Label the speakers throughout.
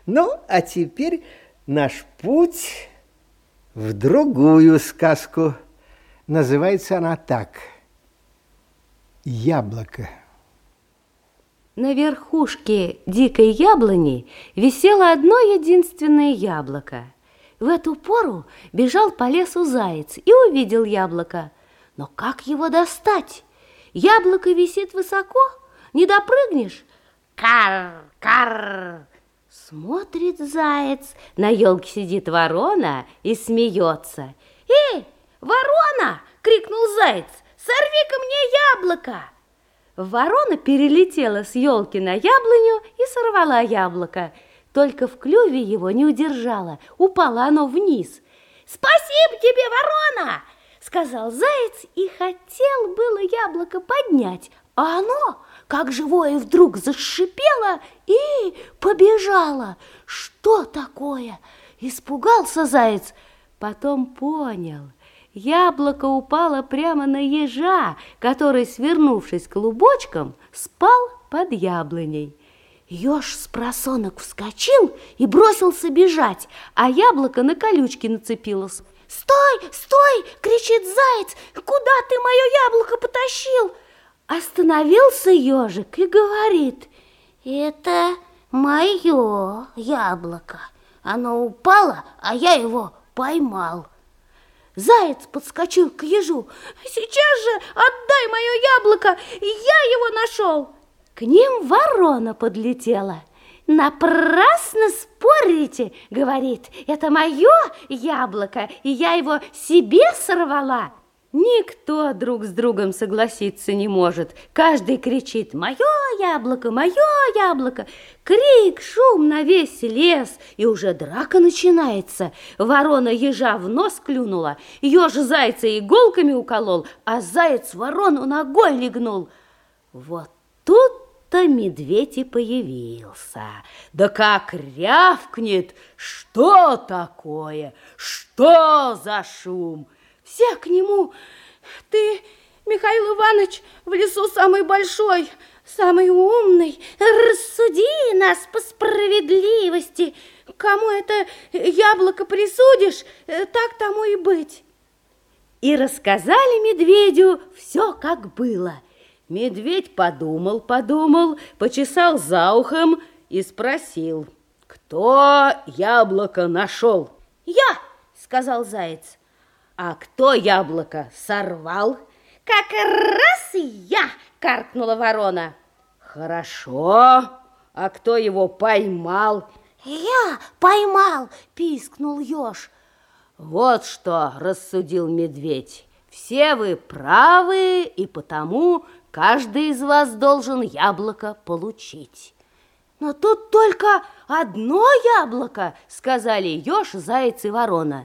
Speaker 1: Ну, а теперь наш путь в другую сказку. Называется она так: «Яблоко».
Speaker 2: На верхушке дикой яблони висело одно единственное яблоко. В эту пору бежал по лесу заяц и увидел яблоко. Но как его достать? Яблоко висит высоко, не допрыгнешь. Кар, кар! Смотрит заяц, на елке сидит ворона и смеется. «Эй, ворона!» — крикнул заяц. «Сорви-ка мне яблоко!» Ворона перелетела с елки на яблоню и сорвала яблоко. Только в клюве его не удержала, упало оно вниз. «Спасибо тебе, ворона!» — сказал заяц и хотел было яблоко поднять, а оно, как живое, вдруг зашипело и побежало. Что такое? Испугался заяц, потом понял. Яблоко упало прямо на ежа, который, свернувшись клубочком, спал под яблоней. Еж спросонок вскочил и бросился бежать, а яблоко на колючки нацепилось. «Стой, стой!» — кричит заяц. «Куда ты мое яблоко потащил?» Остановился ежик и говорит: «Это мое яблоко. Оно упало, а я его поймал». Заяц подскочил к ежу. «Сейчас же отдай мое яблоко, я его нашел!» К ним ворона подлетела. «Напрасно спорите, — говорит, — это мое яблоко, и я его себе сорвала». Никто друг с другом согласиться не может. Каждый кричит: «Мое яблоко, мое яблоко!» Крик, шум на весь лес, и уже драка начинается. Ворона ежа в нос клюнула, еж зайца иголками уколол, а заяц ворону ногой легнул. Вот тут-то медведь и появился. Да как рявкнет: «Что такое? Что за шум?» Все к нему: «Ты, Михаил Иванович, в лесу самый большой, самый умный. Рассуди нас по справедливости. Кому это яблоко присудишь, так тому и быть». И рассказали медведю все, как было. Медведь подумал, почесал за ухом и спросил: «Кто яблоко нашел?» «Я», — сказал заяц. «А кто яблоко сорвал?» «Как раз я!» — каркнула ворона. «Хорошо. А кто его поймал?» «Я поймал!» — пискнул еж. «Вот что, — рассудил медведь, — все вы правы, и потому каждый из вас должен яблоко получить». «Но тут только одно яблоко!» — сказали еж, заяц и ворона.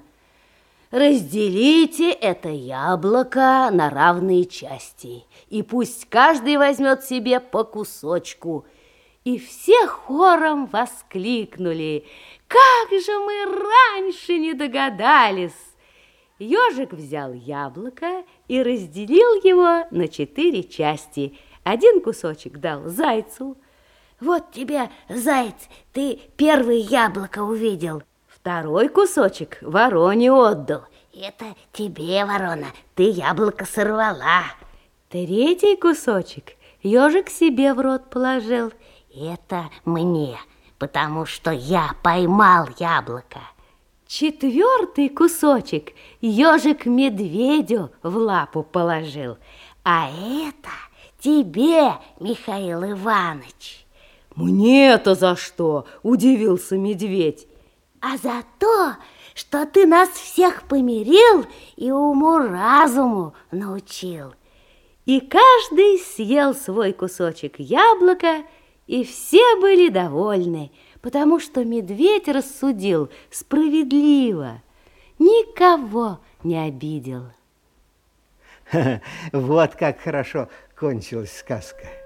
Speaker 2: «Разделите это яблоко на равные части, и пусть каждый возьмет себе по кусочку». И все хором воскликнули: «Как же мы раньше не догадались!» Ежик взял яблоко и разделил его на 4 части. Один кусочек дал зайцу. «Вот тебе, заяц, ты первое яблоко увидел». Второй кусочек вороне отдал. «Это тебе, ворона, ты яблоко сорвала». Третий кусочек ежик себе в рот положил. «Это мне, потому что я поймал яблоко». Четвертый кусочек ежик медведю в лапу положил. «А это тебе, Михаил Иванович». «Мне-то за что?» – удивился медведь. «А за то, что ты нас всех помирил и уму-разуму научил». И каждый съел свой кусочек яблока, и все были довольны, потому что медведь рассудил справедливо, никого не обидел.
Speaker 1: Вот как хорошо кончилась сказка.